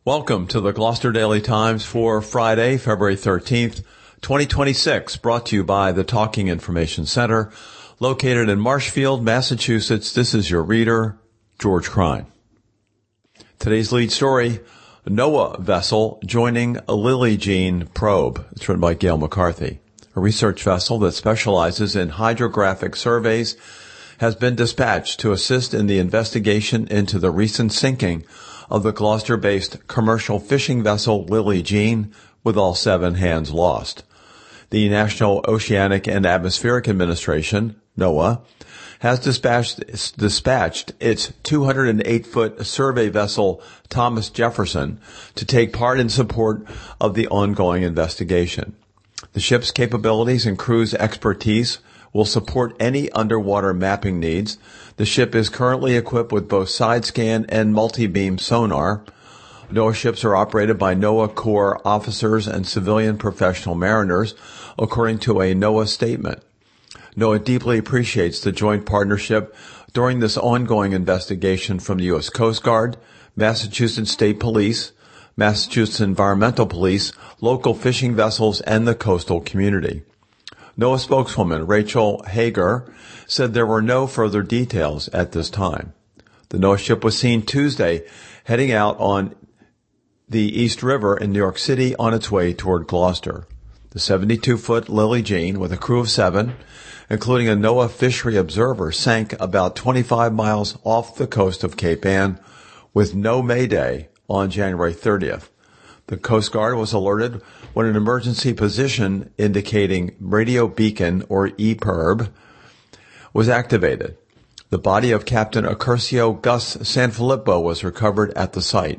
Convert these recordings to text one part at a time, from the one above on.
Welcome to the Gloucester Daily Times for Friday, February 13th, 2026, brought to you by the Talking Information Center, located in Marshfield, Massachusetts. This is your reader, George Crine. Today's lead story, NOAA vessel joining a Lily Gene probe. It's written by Gail McCarthy. A research vessel that specializes in hydrographic surveys has been dispatched to assist in the investigation into the recent sinking of the Gloucester-based commercial fishing vessel Lily Gene, with all 7 hands lost. The National Oceanic and Atmospheric Administration, NOAA, has dispatched its 208-foot survey vessel Thomas Jefferson to take part in support of the ongoing investigation. The ship's capabilities and crew's expertise will support any underwater mapping needs. The ship is currently equipped with both side-scan and multi-beam sonar. NOAA ships are operated by NOAA Corps officers and civilian professional mariners, according to a NOAA statement. NOAA deeply appreciates the joint partnership during this ongoing investigation from the U.S. Coast Guard, Massachusetts State Police, Massachusetts Environmental Police, local fishing vessels, and the coastal community. NOAA spokeswoman Rachel Hager said there were no further details at this time. The NOAA ship was seen Tuesday heading out on the East River in New York City on its way toward Gloucester. The 72-foot Lily Gene, with a crew of 7, including a NOAA fishery observer, sank about 25 miles off the coast of Cape Ann with no mayday on January 30th. The Coast Guard was alerted when an emergency position indicating radio beacon, or EPIRB, was activated. The body of Captain Accurcio Gus Sanfilippo was recovered at the site.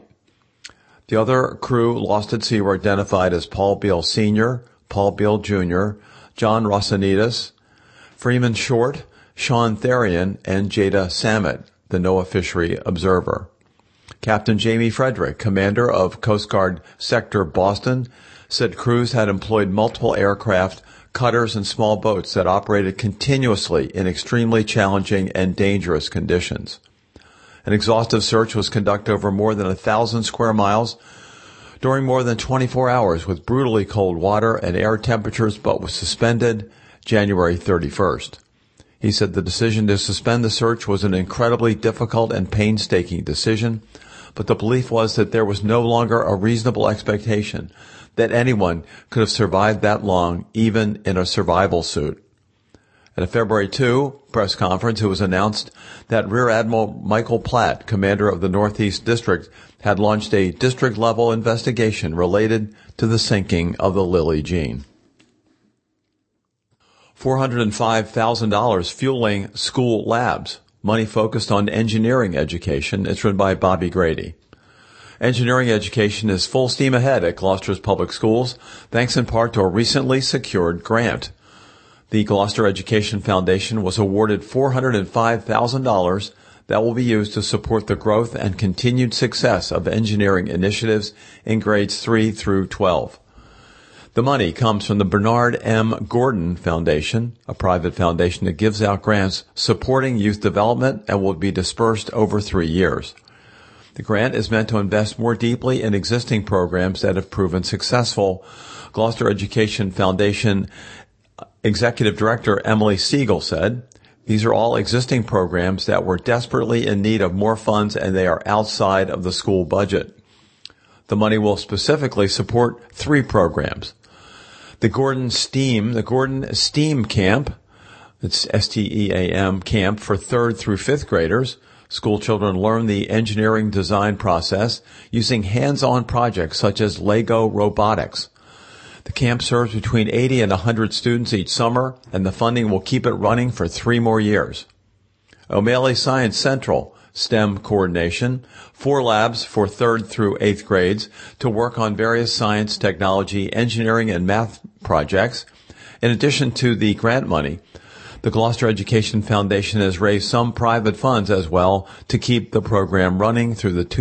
The other crew lost at sea were identified as Paul Beal Sr., Paul Beal Jr., John Rossanides, Freeman Short, Sean Therian, and Jada Samet, the NOAA fishery observer. Captain Jamie Frederick, commander of Coast Guard Sector Boston, said crews had employed multiple aircraft, cutters, and small boats that operated continuously in extremely challenging and dangerous conditions. An exhaustive search was conducted over more than 1,000 square miles during more than 24 hours with brutally cold water and air temperatures, but was suspended January 31st. He said the decision to suspend the search was an incredibly difficult and painstaking decision, but the belief was that there was no longer a reasonable expectation that anyone could have survived that long, even in a survival suit. At a February 2 press conference, it was announced that Rear Admiral Michael Platt, commander of the Northeast District, had launched a district-level investigation related to the sinking of the Lily Gene. $405,000 fueling school labs. Money focused on engineering education. It's written by Bobby Grady. Engineering education is full steam ahead at Gloucester's public schools, thanks in part to a recently secured grant. The Gloucester Education Foundation was awarded $405,000 that will be used to support the growth and continued success of engineering initiatives in grades 3 through 12. The money comes from the Bernard M. Gordon Foundation, a private foundation that gives out grants supporting youth development and will be dispersed over 3 years. The grant is meant to invest more deeply in existing programs that have proven successful. Gloucester Education Foundation Executive Director Emily Siegel said, "These are all existing programs that were desperately in need of more funds, and they are outside of the school budget. The money will specifically support 3 programs. The Gordon STEAM Camp, it's STEAM camp for 3rd through 5th graders. School children learn the engineering design process using hands-on projects such as Lego robotics. The camp serves between 80 and 100 students each summer, and the funding will keep it running for 3 more years. O'Malley Science Central, STEM coordination, 4 labs for 3rd through 8th grades to work on various science, technology, engineering, and math projects. In addition to the grant money, the Gloucester Education Foundation has raised some private funds as well to keep the program running through the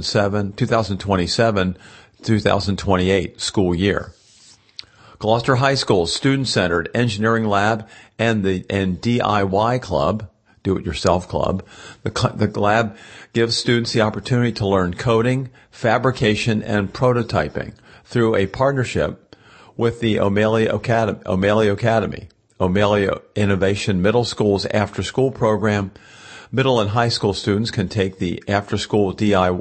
2027-2028 school year. Gloucester High School's student-centered engineering lab and DIY club do-it-yourself club. The lab gives students the opportunity to learn coding, fabrication, and prototyping through a partnership with the O'Malley Academy, O'Malley Innovation Middle School's after-school program. Middle and high school students can join the after-school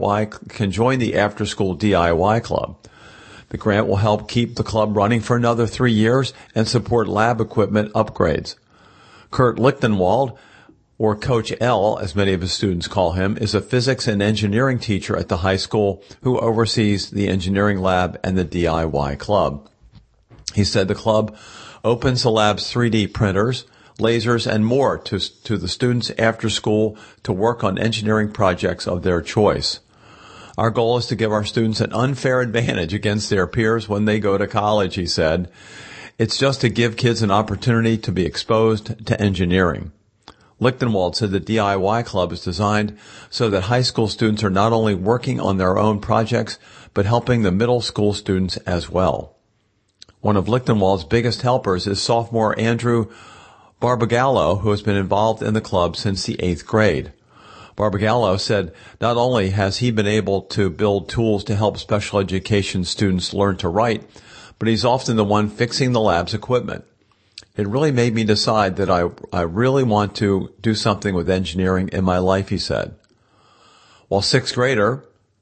DIY club. The grant will help keep the club running for another 3 years and support lab equipment upgrades. Kurt Lichtenwald, or Coach L, as many of his students call him, is a physics and engineering teacher at the high school who oversees the engineering lab and the DIY club. He said the club opens the lab's 3D printers, lasers, and more to the students after school to work on engineering projects of their choice. Our goal is to give our students an unfair advantage against their peers when they go to college, he said. It's just to give kids an opportunity to be exposed to engineering. Lichtenwald said the DIY club is designed so that high school students are not only working on their own projects, but helping the middle school students as well. One of Lichtenwald's biggest helpers is sophomore Andrew Barbagallo, who has been involved in the club since the 8th grade. Barbagallo said not only has he been able to build tools to help special education students learn to write, but he's often the one fixing the lab's equipment. It really made me decide that I really want to do something with engineering in my life, he said. While 6th grader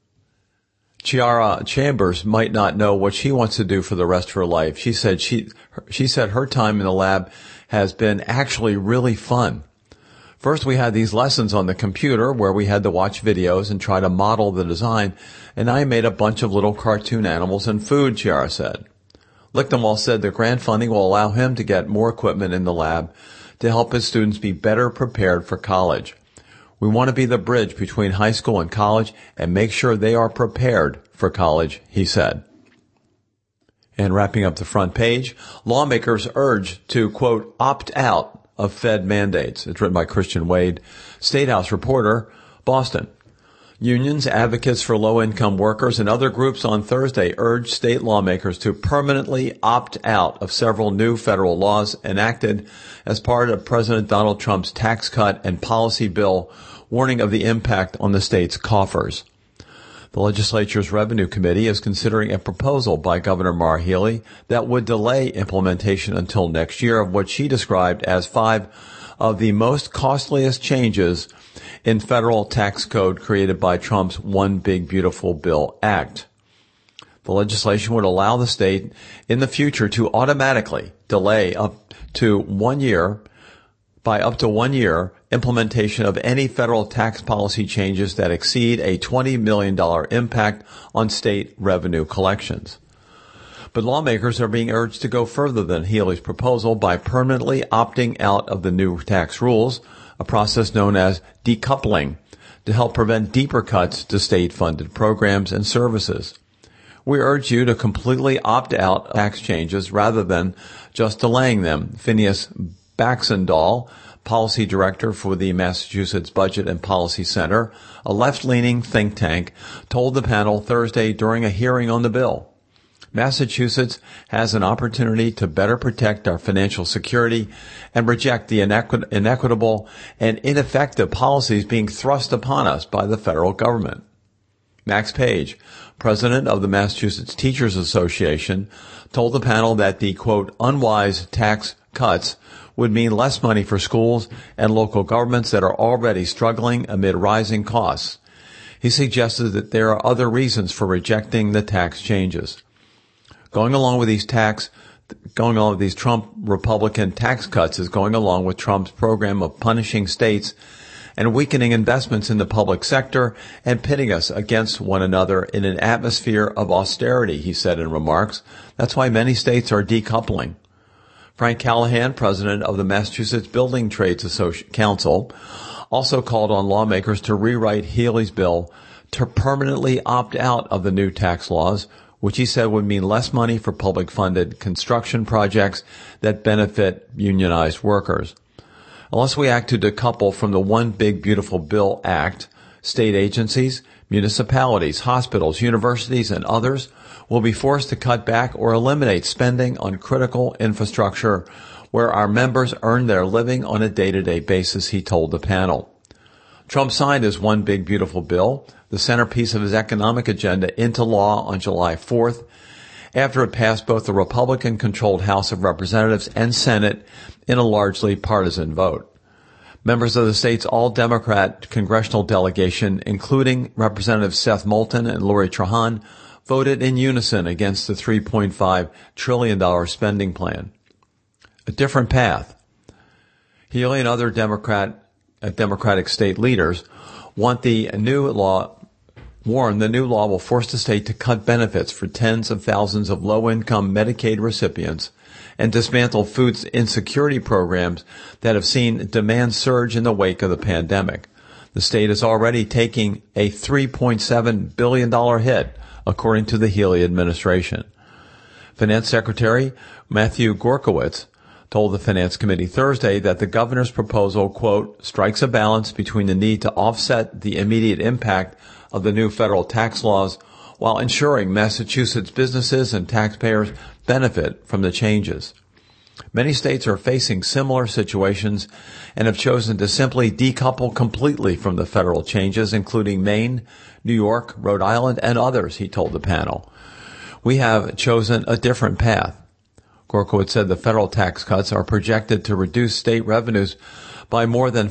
Chiara Chambers might not know what she wants to do for the rest of her life, she said her time in the lab has been actually really fun. First, we had these lessons on the computer where we had to watch videos and try to model the design, and I made a bunch of little cartoon animals and food, Chiara said. Lichtenwald said the grant funding will allow him to get more equipment in the lab to help his students be better prepared for college. We want to be the bridge between high school and college and make sure they are prepared for college, he said. And wrapping up the front page, lawmakers urged to, quote, opt out of Fed mandates. It's written by Christian Wade, State House reporter, Boston. Unions, advocates for low-income workers, and other groups on Thursday urged state lawmakers to permanently opt out of several new federal laws enacted as part of President Donald Trump's tax cut and policy bill, warning of the impact on the state's coffers. The legislature's Revenue Committee is considering a proposal by Governor Maura Healey that would delay implementation until next year of what she described as 5 of the most costliest changes in federal tax code created by Trump's One Big Beautiful Bill Act. The legislation would allow the state in the future to automatically delay up to 1 year implementation of any federal tax policy changes that exceed a $20 million impact on state revenue collections. But lawmakers are being urged to go further than Healey's proposal by permanently opting out of the new tax rules, a process known as decoupling, to help prevent deeper cuts to state-funded programs and services. We urge you to completely opt out of tax changes rather than just delaying them, Phineas Baxendall, policy director for the Massachusetts Budget and Policy Center, a left-leaning think tank, told the panel Thursday during a hearing on the bill. Massachusetts has an opportunity to better protect our financial security and reject the inequitable and ineffective policies being thrust upon us by the federal government. Max Page, president of the Massachusetts Teachers Association, told the panel that the, quote, unwise tax cuts would mean less money for schools and local governments that are already struggling amid rising costs. He suggested that there are other reasons for rejecting the tax changes. Going along with these Trump Republican tax cuts is going along with Trump's program of punishing states and weakening investments in the public sector and pitting us against one another in an atmosphere of austerity, he said in remarks. That's why many states are decoupling. Frank Callahan, president of the Massachusetts Building Trades Council, also called on lawmakers to rewrite Healey's bill to permanently opt out of the new tax laws, which he said would mean less money for public-funded construction projects that benefit unionized workers. Unless we act to decouple from the One Big Beautiful Bill Act, state agencies, municipalities, hospitals, universities, and others will be forced to cut back or eliminate spending on critical infrastructure where our members earn their living on a day-to-day basis, he told the panel. Trump signed his One Big Beautiful Bill, the centerpiece of his economic agenda, into law on July 4th, after it passed both the Republican-controlled House of Representatives and Senate in a largely partisan vote. Members of the state's all-Democrat congressional delegation, including Representatives Seth Moulton and Lori Trahan, voted in unison against the $3.5 trillion spending plan. A different path. Healey and other Democratic state leaders warn the new law will force the state to cut benefits for tens of thousands of low-income Medicaid recipients and dismantle food insecurity programs that have seen demand surge in the wake of the pandemic. The state is already taking a $3.7 billion hit, according to the Healey administration. Finance Secretary Matthew Gorkowitz told the Finance Committee Thursday that the governor's proposal, quote, strikes a balance between the need to offset the immediate impact of the new federal tax laws while ensuring Massachusetts businesses and taxpayers benefit from the changes. Many states are facing similar situations and have chosen to simply decouple completely from the federal changes, including Maine, New York, Rhode Island, and others, he told the panel. We have chosen a different path. Gorkowitz said the federal tax cuts are projected to reduce state revenues by more than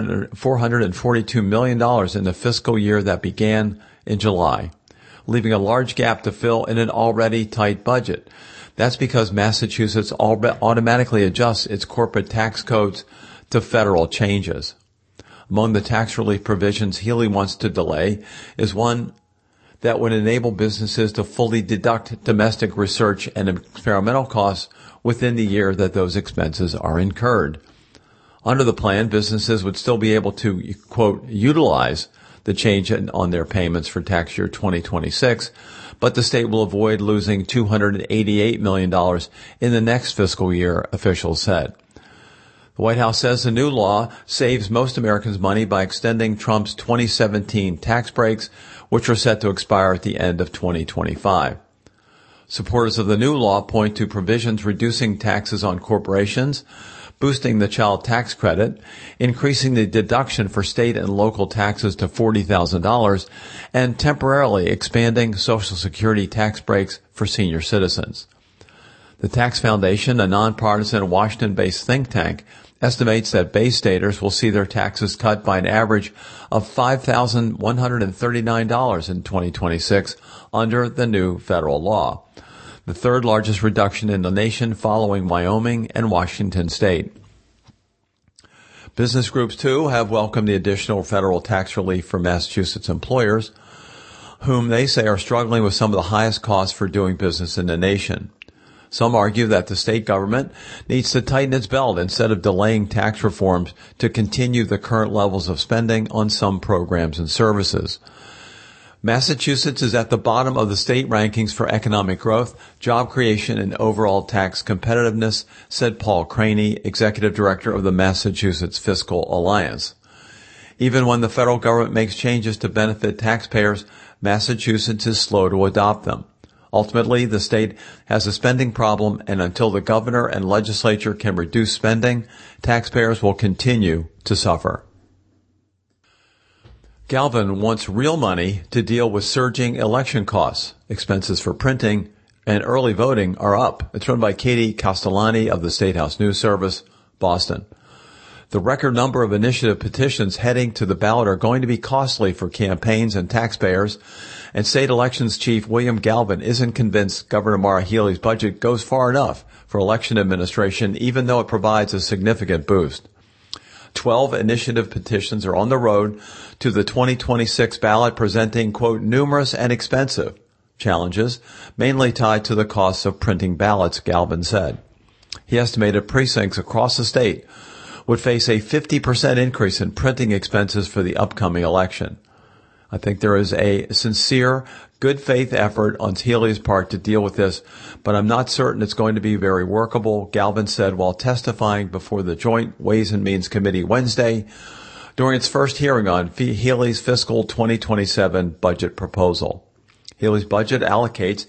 $442 million in the fiscal year that began in July, leaving a large gap to fill in an already tight budget. That's because Massachusetts automatically adjusts its corporate tax codes to federal changes. Among the tax relief provisions Healey wants to delay is one that would enable businesses to fully deduct domestic research and experimental costs within the year that those expenses are incurred. Under the plan, businesses would still be able to, quote, utilize the change on their payments for tax year 2026, but the state will avoid losing $288 million in the next fiscal year, officials said. The White House says the new law saves most Americans money by extending Trump's 2017 tax breaks, which are set to expire at the end of 2025. Supporters of the new law point to provisions reducing taxes on corporations, boosting the child tax credit, increasing the deduction for state and local taxes to $40,000, and temporarily expanding Social Security tax breaks for senior citizens. The Tax Foundation, a nonpartisan Washington-based think tank, estimates that Bay Staters will see their taxes cut by an average of $5,139 in 2026 under the new federal law, the third largest reduction in the nation following Wyoming and Washington state. Business groups, too, have welcomed the additional federal tax relief for Massachusetts employers, whom they say are struggling with some of the highest costs for doing business in the nation. Some argue that the state government needs to tighten its belt instead of delaying tax reforms to continue the current levels of spending on some programs and services. Massachusetts is at the bottom of the state rankings for economic growth, job creation, and overall tax competitiveness, said Paul Craney, executive director of the Massachusetts Fiscal Alliance. Even when the federal government makes changes to benefit taxpayers, Massachusetts is slow to adopt them. Ultimately, the state has a spending problem, and until the governor and legislature can reduce spending, taxpayers will continue to suffer. Galvin wants real money to deal with surging election costs. Expenses for printing and early voting are up. It's run by Katie Castellani of the State House News Service, Boston. The record number of initiative petitions heading to the ballot are going to be costly for campaigns and taxpayers, and State Elections Chief William Galvin isn't convinced Governor Maura Healey's budget goes far enough for election administration, even though it provides a significant boost. 12 initiative petitions are on the road to the 2026 ballot, presenting, quote, numerous and expensive challenges, mainly tied to the costs of printing ballots, Galvin said. He estimated precincts across the state would face a 50% increase in printing expenses for the upcoming election. I think there is a sincere, good faith effort on Healey's part to deal with this, but I'm not certain it's going to be very workable, Galvin said while testifying before the Joint Ways and Means Committee Wednesday during its first hearing on Healey's fiscal 2027 budget proposal. Healey's budget allocates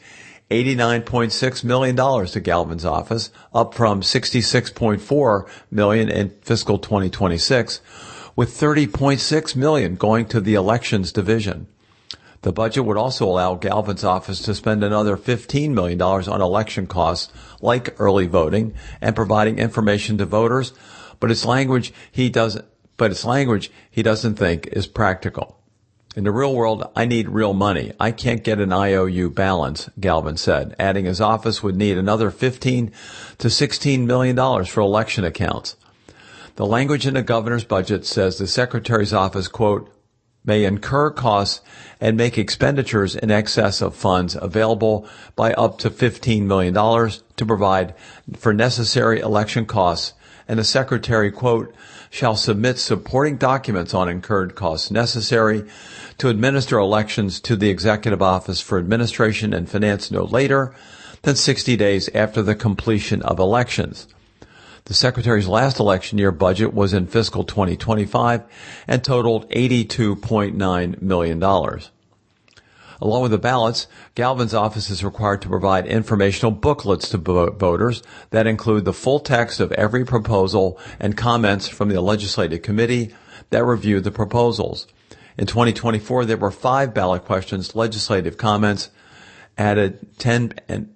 $89.6 million to Galvin's office, up from $66.4 million in fiscal 2026, with $30.6 million going to the elections division. The budget would also allow Galvin's office to spend another $15 million on election costs like early voting and providing information to voters, but it's language he doesn't think is practical. In the real world, I need real money. I can't get an IOU balance, Galvin said, adding his office would need another $15 to $16 million for election accounts. The language in the governor's budget says the secretary's office, quote, may incur costs and make expenditures in excess of funds available by up to $15 million to provide for necessary election costs, and the secretary, quote, shall submit supporting documents on incurred costs necessary to administer elections to the Executive Office for Administration and Finance no later than 60 days after the completion of elections. The Secretary's last election year budget was in fiscal 2025 and totaled $82.9 million. Along with the ballots, Galvin's office is required to provide informational booklets to voters that include the full text of every proposal and comments from the legislative committee that reviewed the proposals. In 2024, there were 5 ballot questions, legislative comments added 10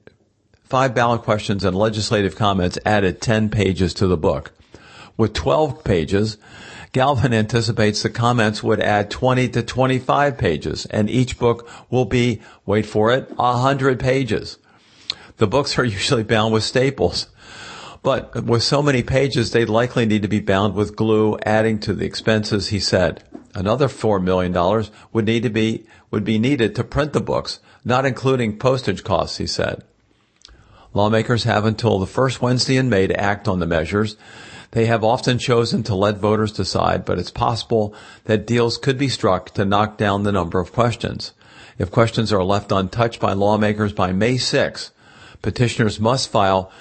pages to the book. With 12 pages, Galvin anticipates the comments would add 20 to 25 pages, and each book will be, wait for it, 100 pages. The books are usually bound with staples, but with so many pages, they'd likely need to be bound with glue, adding to the expenses, he said. Another $4 million would be needed to print the books, not including postage costs, he said. Lawmakers have until the first Wednesday in May to act on the measures. They have often chosen to let voters decide, but it's possible that deals could be struck to knock down the number of questions. If questions are left untouched by lawmakers by May 6, petitioners must file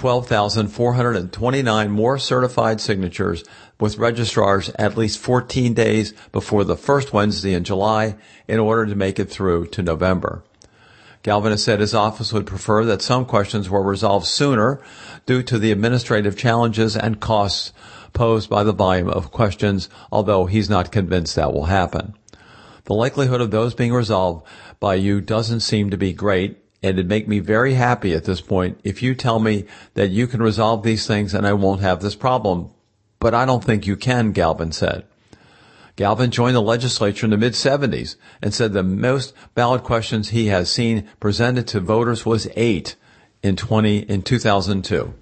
12,429 more certified signatures with registrars at least 14 days before the first Wednesday in July in order to make it through to November. Galvin has said his office would prefer that some questions were resolved sooner due to the administrative challenges and costs posed by the volume of questions, although he's not convinced that will happen. The likelihood of those being resolved by you doesn't seem to be great, and it'd make me very happy at this point if you tell me that you can resolve these things and I won't have this problem. But I don't think you can, Galvin said. Galvin joined the legislature in the mid-70s and said the most ballot questions he has seen presented to voters was 8 in 2002.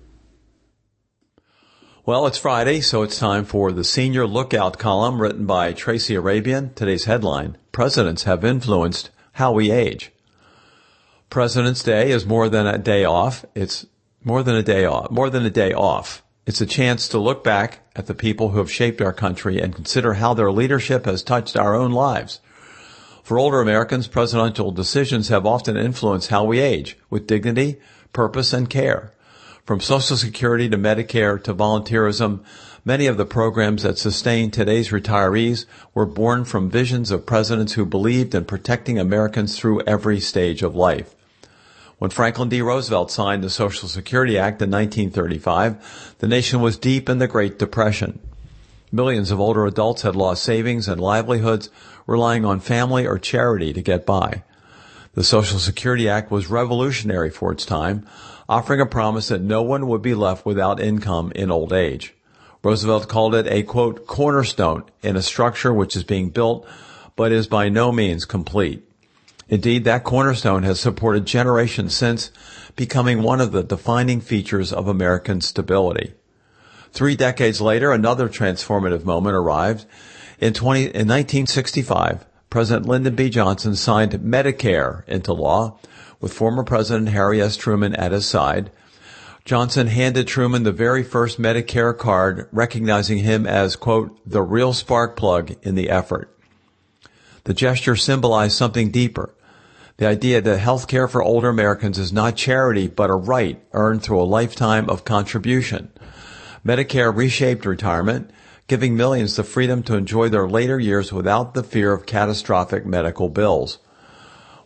Well, it's Friday, so it's time for the Senior Lookout column written by Tracy Arabian. Today's headline, Presidents Have Influenced How We Age. President's Day is more than a day off. It's more than a day off. It's a chance to look back at the people who have shaped our country and consider how their leadership has touched our own lives. For older Americans, presidential decisions have often influenced how we age, with dignity, purpose, and care. From Social Security to Medicare to volunteerism, many of the programs that sustain today's retirees were born from visions of presidents who believed in protecting Americans through every stage of life. When Franklin D. Roosevelt signed the Social Security Act in 1935, the nation was deep in the Great Depression. Millions of older adults had lost savings and livelihoods, relying on family or charity to get by. The Social Security Act was revolutionary for its time, offering a promise that no one would be left without income in old age. Roosevelt called it a, quote, cornerstone in a structure which is being built but is by no means complete. Indeed, that cornerstone has supported generations since, becoming one of the defining features of American stability. 3 decades later, another transformative moment arrived. In 1965, President Lyndon B. Johnson signed Medicare into law, with former President Harry S. Truman at his side. Johnson handed Truman the very first Medicare card, recognizing him as, quote, the real spark plug in the effort. The gesture symbolized something deeper. The idea that health care for older Americans is not charity, but a right earned through a lifetime of contribution. Medicare reshaped retirement, giving millions the freedom to enjoy their later years without the fear of catastrophic medical bills.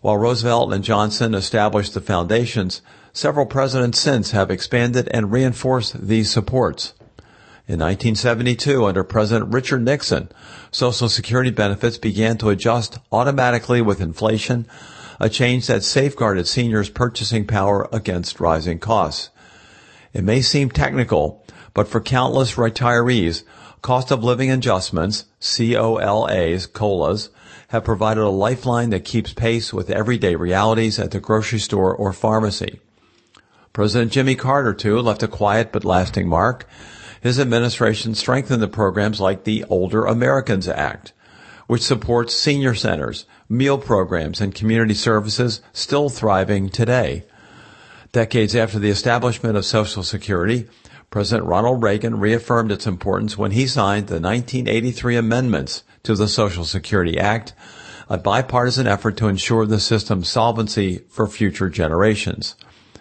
While Roosevelt and Johnson established the foundations, several presidents since have expanded and reinforced these supports. In 1972, under President Richard Nixon, Social Security benefits began to adjust automatically with inflation, a change that safeguarded seniors' purchasing power against rising costs. It may seem technical, but for countless retirees, cost of living adjustments, COLAs, have provided a lifeline that keeps pace with everyday realities at the grocery store or pharmacy. President Jimmy Carter, too, left a quiet but lasting mark. His administration strengthened the programs like the Older Americans Act, which supports senior centers, meal programs, and community services still thriving today. Decades after the establishment of Social Security, President Ronald Reagan reaffirmed its importance when he signed the 1983 amendments to the Social Security Act, a bipartisan effort to ensure the system's solvency for future generations.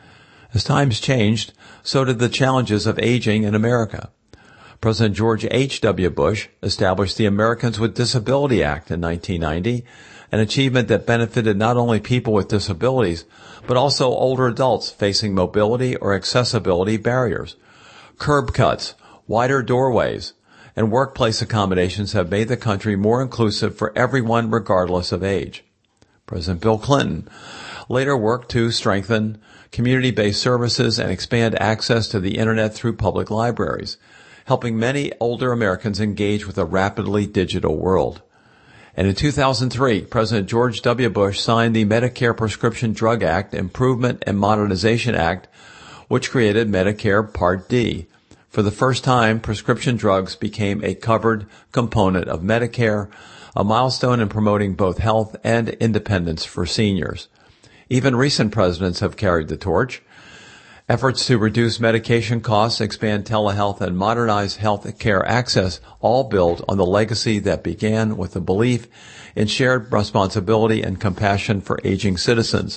As times changed, so did the challenges of aging in America. President George H.W. Bush established the Americans with Disability Act in 1990, an achievement that benefited not only people with disabilities, but also older adults facing mobility or accessibility barriers. Curb cuts, wider doorways, and workplace accommodations have made the country more inclusive for everyone regardless of age. President Bill Clinton later worked to strengthen community-based services and expand access to the Internet through public libraries, helping many older Americans engage with a rapidly digital world. And in 2003, President George W. Bush signed the Medicare Prescription Drug Act Improvement and Modernization Act, which created Medicare Part D. For the first time, prescription drugs became a covered component of Medicare, a milestone in promoting both health and independence for seniors. Even recent presidents have carried the torch. Efforts to reduce medication costs, expand telehealth, and modernize health care access all build on the legacy that began with the belief in shared responsibility and compassion for aging citizens.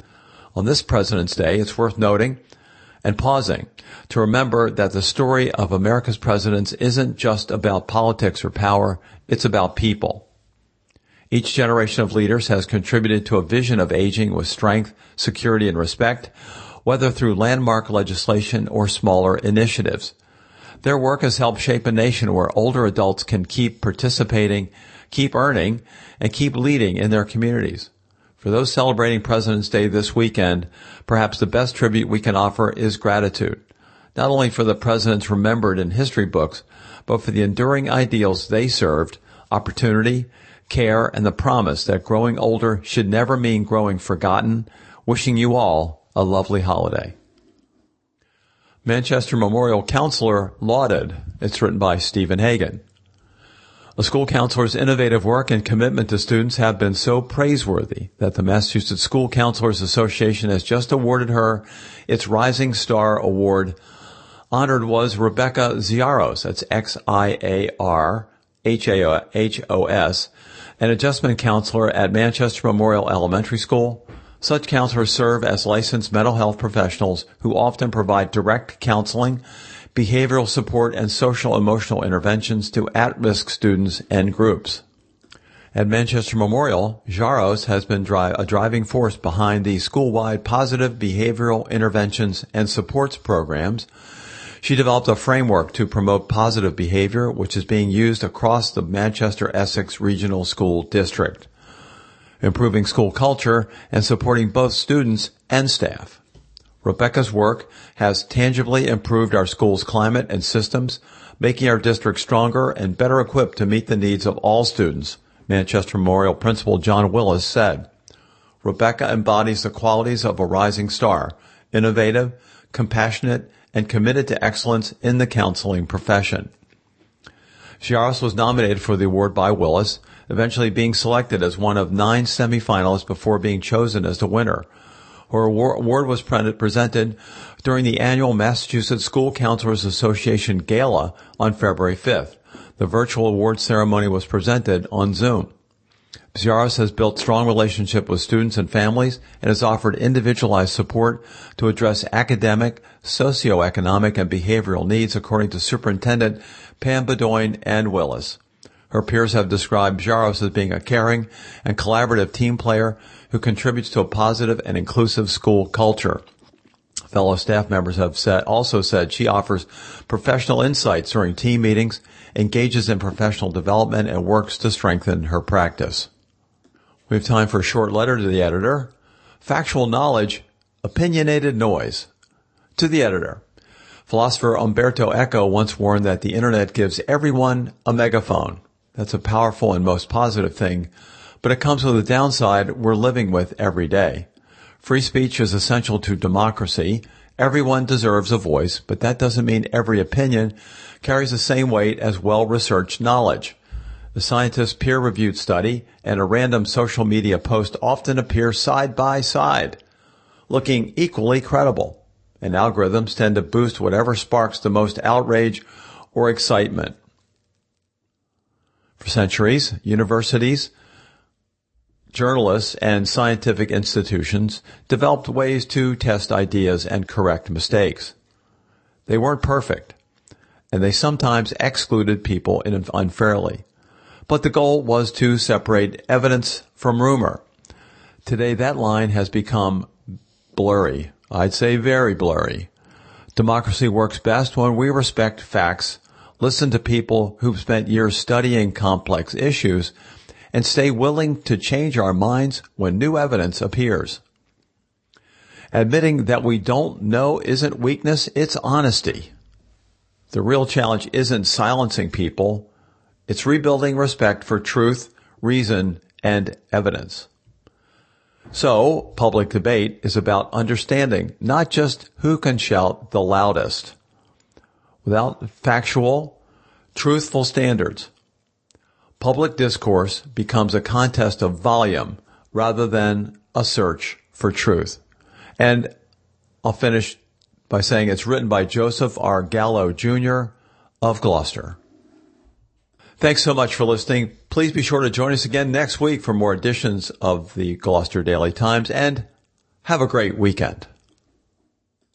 On this President's Day, it's worth noting and pausing to remember that the story of America's presidents isn't just about politics or power, it's about people. Each generation of leaders has contributed to a vision of aging with strength, security, and respect, whether through landmark legislation or smaller initiatives. Their work has helped shape a nation where older adults can keep participating, keep earning, and keep leading in their communities. For those celebrating President's Day this weekend, perhaps the best tribute we can offer is gratitude, not only for the presidents remembered in history books, but for the enduring ideals they served, opportunity, care, and the promise that growing older should never mean growing forgotten. Wishing you all a lovely holiday. Manchester Memorial Counselor lauded. It's written by Stephen Hagan. A school counselor's innovative work and commitment to students have been so praiseworthy that the Massachusetts School Counselors Association has just awarded her its Rising Star Award. Honored was Rebecca Ziaros, that's Xiarhos, an adjustment counselor at Manchester Memorial Elementary School. Such counselors serve as licensed mental health professionals who often provide direct counseling, behavioral support, and social-emotional interventions to at-risk students and groups. At Manchester Memorial, Ziaros has been a driving force behind the school-wide positive behavioral interventions and supports programs. She developed a framework to promote positive behavior, which is being used across the Manchester-Essex Regional School District, improving school culture and supporting both students and staff. Rebecca's work has tangibly improved our school's climate and systems, making our district stronger and better equipped to meet the needs of all students, Manchester Memorial Principal John Willis said. Rebecca embodies the qualities of a rising star, innovative, compassionate, and committed to excellence in the counseling profession. Ziaros was nominated for the award by Willis, eventually being selected as one of 9 semifinalists before being chosen as the winner. Her award was presented during the annual Massachusetts School Counselors Association Gala on February 5th. The virtual award ceremony was presented on Zoom. Ziaros has built strong relationships with students and families and has offered individualized support to address academic, socioeconomic, and behavioral needs, according to Superintendent Pam Bedoin and Willis. Her peers have described Ziaros as being a caring and collaborative team player who contributes to a positive and inclusive school culture. Fellow staff members have also said she offers professional insights during team meetings, engages in professional development, and works to strengthen her practice. We have time for a short letter to the editor. Factual knowledge, opinionated noise. To the editor. Philosopher Umberto Eco once warned that the internet gives everyone a megaphone. That's a powerful and most positive thing, but it comes with a downside we're living with every day. Free speech is essential to democracy. Everyone deserves a voice, but that doesn't mean every opinion carries the same weight as well-researched knowledge. A scientist's peer-reviewed study and a random social media post often appear side by side, looking equally credible, and algorithms tend to boost whatever sparks the most outrage or excitement. For centuries, universities, journalists, and scientific institutions developed ways to test ideas and correct mistakes. They weren't perfect, and they sometimes excluded people unfairly. But the goal was to separate evidence from rumor. Today, that line has become blurry. I'd say very blurry. Democracy works best when we respect facts, listen to people who've spent years studying complex issues, and stay willing to change our minds when new evidence appears. Admitting that we don't know isn't weakness, it's honesty. The real challenge isn't silencing people, it's rebuilding respect for truth, reason, and evidence. So, public debate is about understanding not just who can shout the loudest. Without factual, truthful standards, public discourse becomes a contest of volume rather than a search for truth. And I'll finish by saying it's written by Joseph R. Gallo, Jr. of Gloucester. Thanks so much for listening. Please be sure to join us again next week for more editions of the Gloucester Daily Times, and have a great weekend.